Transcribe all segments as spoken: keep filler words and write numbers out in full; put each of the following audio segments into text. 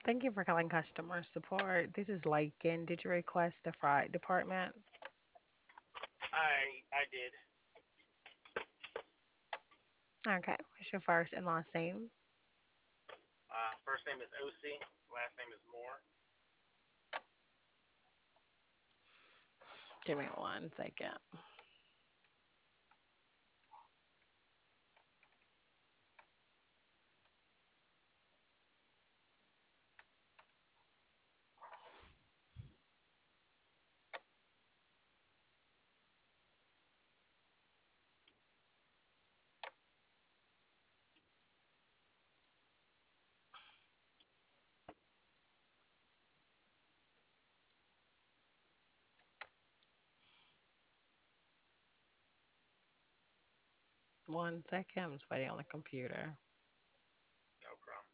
Thank you for calling customer support. This is Lakin. Did you request the fright department? I I did. Okay. What's your first and last name? Uh, first name is O C. Last name is Moore. Give me one second. One second. I'm just waiting on the computer. No problem.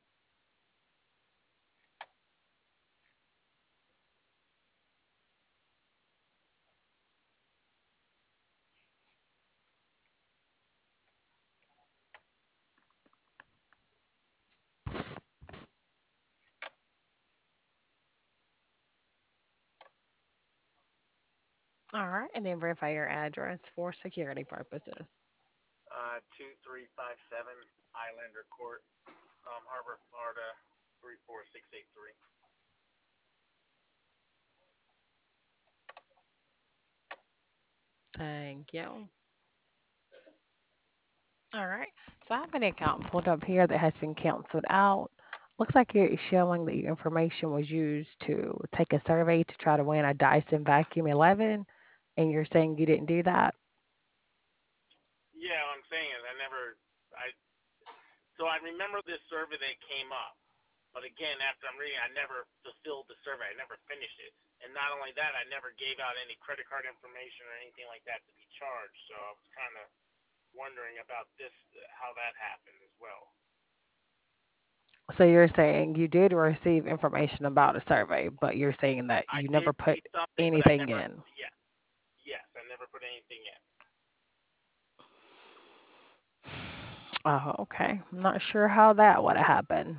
All right. And then verify your address for security purposes. Uh, two three five seven Islander Court, um, Harbor, Florida, three four six eight three. Thank you. All right. So I have an account pulled up here that has been canceled out. Looks like it's showing that your information was used to take a survey to try to win a Dyson Vacuum eleven, and you're saying you didn't do that. Yeah, what I'm saying is I never. I so I remember this survey that came up, but again, after I'm reading, I never fulfilled the survey. I never finished it, and not only that, I never gave out any credit card information or anything like that to be charged. So I was kind of wondering about this, how that happened as well. So you're saying you did receive information about a survey, but you're saying that I you never did put see something, but I anything never. in. Yes, yes, I never put anything in. Oh, okay. I'm not sure how that would have happened.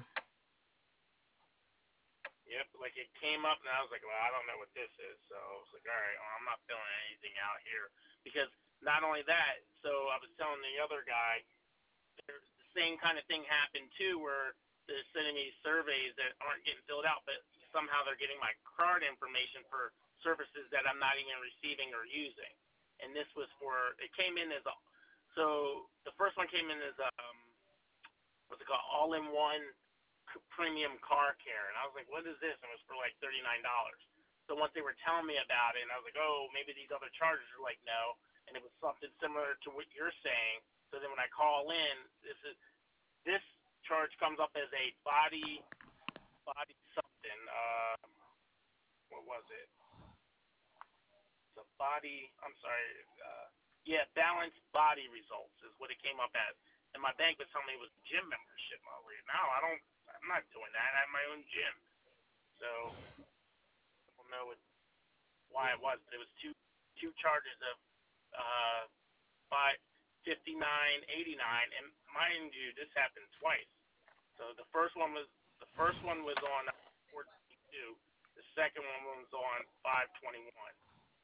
Yep, like it came up, and I was like, well, I don't know what this is. So I was like, all right, well, I'm not filling anything out here because not only that. So I was telling the other guy, there's the same kind of thing happened too, where they're sending me surveys that aren't getting filled out, but somehow they're getting my card information for services that I'm not even receiving or using. And this was for it came in as a so the first one came in as um what's it called all in one premium car care, and I was like, what is this? And it was for like thirty nine dollars. So once they were telling me about it, and I was like, oh, maybe these other charges are like no, and it was something similar to what you're saying. So then when I call in, this is this charge comes up as a body body something. Uh, what was it? It's a body. I'm sorry. Uh, yeah, balanced body results is what it came up as. And my bank was telling me it was gym membership. I was like, no, I don't. I'm not doing that. I have my own gym. So I don't know what, why it was, but it was two two charges of uh five fifty nine eighty nine, and mind you, this happened twice. So the first one was the first one was on four twenty-two. The second one was on five twenty-one.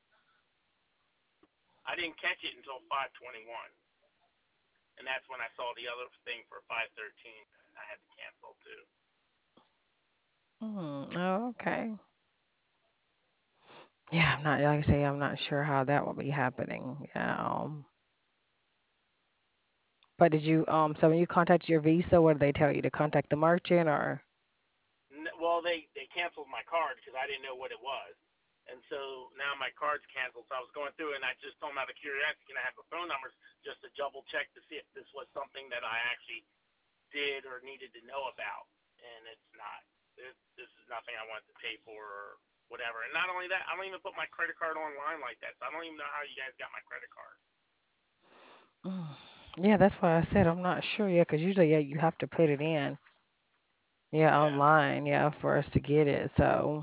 I didn't catch it until five twenty-one, and that's when I saw the other thing for five thirteen. I had to cancel too. Mm, oh, okay. Yeah, I'm not like I say, I'm not sure how that will be happening. Yeah. Um, but did you um so when you contacted your Visa, what did they tell you to contact the merchant or Well, they they canceled my card because I didn't know what it was, and so now my card's canceled. So I was going through, and I just told them out of curiosity, can I have the phone numbers just to double check to see if this was something that I actually did or needed to know about, and it's not. This, this is nothing I wanted to pay for or whatever. And not only that, I don't even put my credit card online like that, so I don't even know how you guys got my credit card. Mm. Yeah, that's why I said I'm not sure yet, because usually, yeah, you have to put it in, yeah, Yeah. online, yeah, for us to get it. So,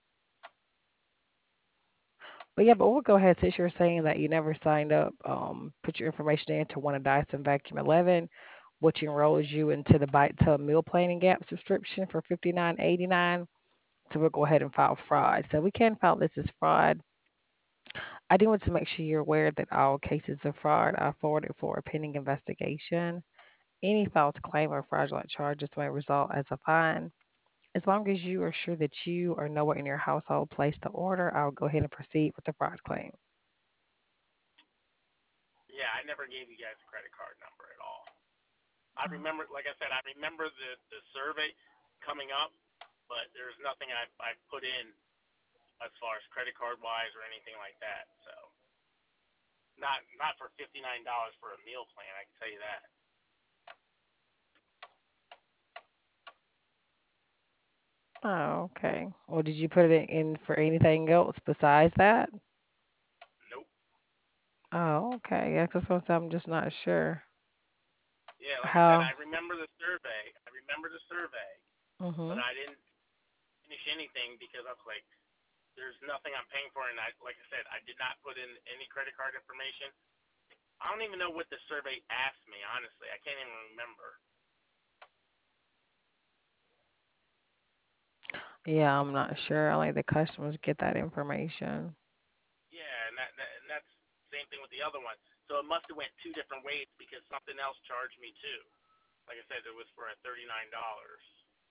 but yeah, but we'll go ahead since you're saying that you never signed up, um, put your information in to want a Dyson Vacuum eleven. which enrolls you into the Bite to Meal Planning Gap subscription for fifty-nine eighty-nine. So we'll go ahead and file fraud. So we can file this as fraud. I do want to make sure you're aware that all cases of fraud are forwarded for a pending investigation. Any false claim or fraudulent charges may result as a fine. As long as you are sure that you or no one in your household placed the order, I'll go ahead and proceed with the fraud claim. Yeah, I never gave you guys a credit card number at all. I remember, like I said, I remember the the survey coming up, but there's nothing I I put in as far as credit card wise or anything like that. So not not for fifty nine dollars for a meal plan. I can tell you that. Oh, okay. Well, did you put it in for anything else besides that? Nope. Oh, okay. Yeah, 'cause sometimes I'm just not sure Yeah, like I said, how. I remember the survey. I remember the survey, but Mhm. I didn't finish anything because I was like, there's nothing I'm paying for, and I like I said, I did not put in any credit card information. I don't even know what the survey asked me. Honestly, I can't even remember. Yeah, I'm not sure. Only the customers get that information. Yeah, and that, that and that's the same thing with the other one. So it must have went two different ways because something else charged me too. Like I said, it was for a thirty nine dollars.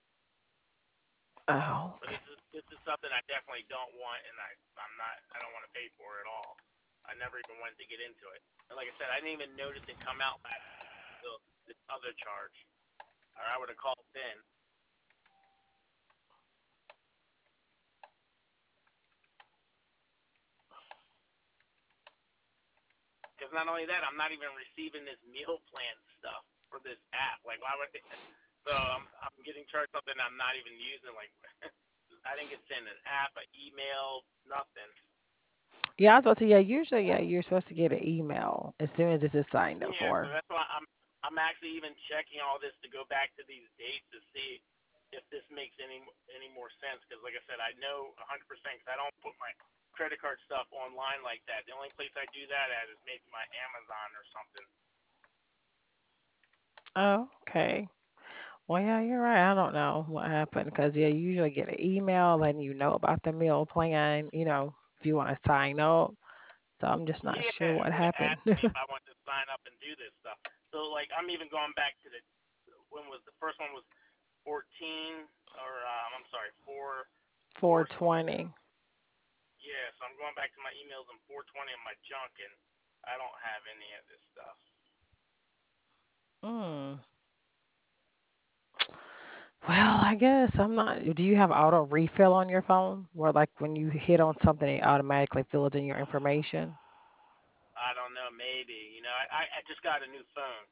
Oh, But okay. this is this is something I definitely don't want, and I I'm not I don't want to pay for it at all. I never even wanted to get into it. And like I said, I didn't even notice it come out last until this other charge, or I would have called then. Because not only that, I'm not even receiving this meal plan stuff for this app. Like, why would? They, so I'm I'm getting charged something I'm not even using. Like, I didn't get sent an app, an email, nothing. Yeah, I was about to say, yeah, usually, yeah, you're supposed to get an email as soon as this is signed up Yeah, so for. that's why I'm I'm actually even checking all this to go back to these dates to see if this makes any any more sense. Because like I said, I know one hundred percent because I don't put my credit card stuff online like that. The only place I do that at is maybe my Amazon or something. Oh, okay. Well, yeah, you're right. I don't know what happened because, yeah, you usually get an email letting you know about the meal plan, you know, if you want to sign up. So I'm just not Yeah, sure it what would have happened. asked me if I wanted to sign up and do this stuff. So like I'm even going back to the when was the first one was fourteen or um, I'm sorry four four something. four twenty. Yeah, so I'm going back to my emails and four twenty in my junk, and I don't have any of this stuff. Mm. Well, I guess I'm not. Do you have auto refill on your phone where, like, when you hit on something, it automatically fills in your information? I don't know, maybe. You know, I, I just got a new phone.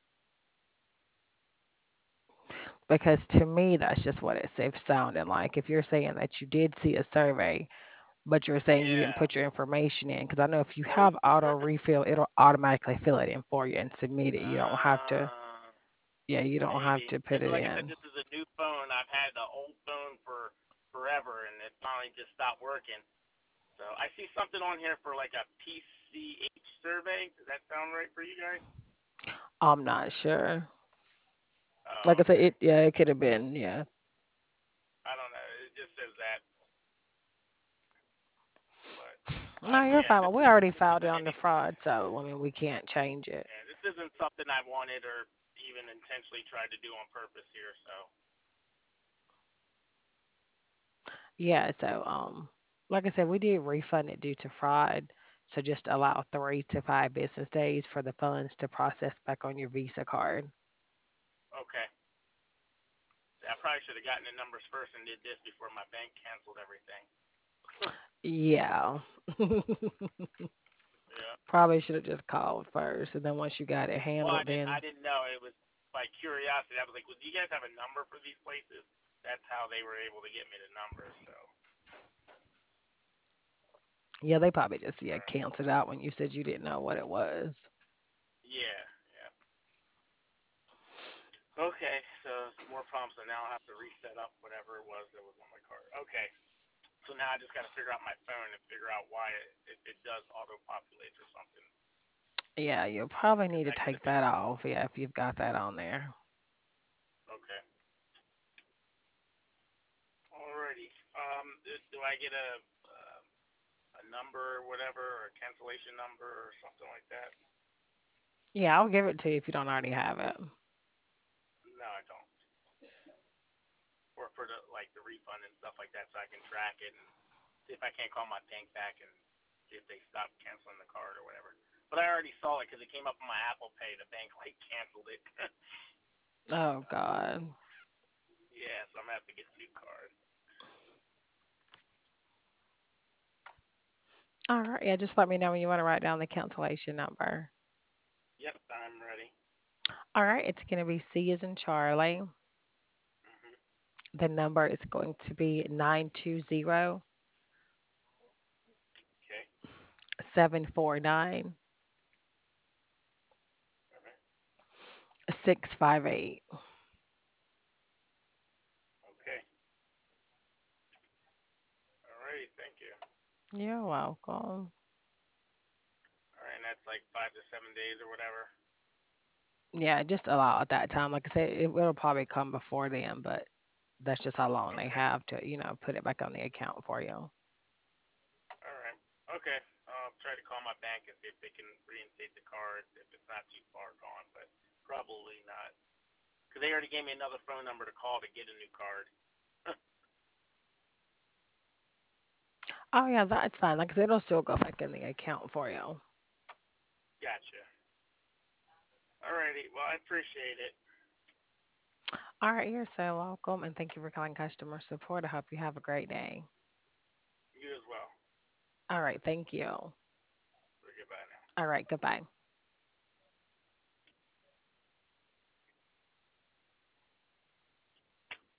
Because to me, that's just what it's it's sounding like. If you're saying that you did see a survey, but you're saying you didn't Yeah. put your information in, because I know if you Well, have the auto survey. refill, it'll automatically fill it in for you and submit it. You don't have to. Uh, Yeah, you don't have maybe to put because, it like I said, in. this is a new phone. I've had the old phone for forever, and it finally just stopped working. So I see something on here for like a P C H survey. Does that sound right for you guys? I'm not sure. Like Oh, I said, okay. it yeah, it could have been yeah. I don't know. It just says that, but No, uh, you're yeah, fine. this Well, we isn't already this filed it isn't on the any fraud, so I mean we can't change it. yeah, this isn't something I wanted or even intentionally tried to do on purpose here. So Yeah, so um, like I said, we did refund it due to fraud. So just allow three to five business days for the funds to process back on your Visa card. okay, I probably should have gotten the numbers first and did this before my bank canceled everything. Yeah. Yeah. Probably should have just called first, and then once you got it Well, I handled, didn't I then didn't know it was by curiosity. I was like, well, do you guys have a number for these places? That's how they were able to get me the number. So yeah, they probably just yeah uh, canceled out when you said you didn't know what it was. yeah, yeah. Okay, so some more problems. So now I'll have to reset up whatever it was that was on my card. Okay. So now I just got to figure out my phone and figure out why it, it, it does auto populate or something. Yeah, you'll probably Is need to that going take to be that off. Yeah, if you've got that on there. okay? Alrighty. Um, do, do I get a uh, a number or whatever, or a cancellation number or something like that? Yeah, I'll give it to you if you don't already have it. No, I don't. Or for the like the refund and stuff like that, so I can track it and see if I can't call my bank back and see if they stop canceling the card or whatever. But I already saw it because it came up on my Apple Pay. The bank like canceled it. Oh So God. yeah, so I'm gonna have to get a new card. All right. Yeah, just let me know when you want to write down the cancellation number. Yep, I'm ready. All right. It's going to be C as in Charlie. Mhm. The number is going to be nine two zero Okay. seven four nine All right. six five eight. Okay. Alrighty. Thank you. You're welcome. All right, and that's like five to seven days or whatever. Yeah, just allow at that time. Like I said, it will probably come before then, but that's just how long they Okay. have to, you know, put it back on the account for you. All right. Okay. I'll try to call my bank and see if they can reinstate the card if it's not too far gone, but probably not. Because they already gave me another phone number to call to get a new card. Oh yeah, that's fine. Like I said, it'll still go back in the account for you. Gotcha. Alrighty. Well, I appreciate it. All right, you're so welcome, and thank you for calling customer support. I hope you have a great day. You as well. All right, thank you. Goodbye now. All right, goodbye.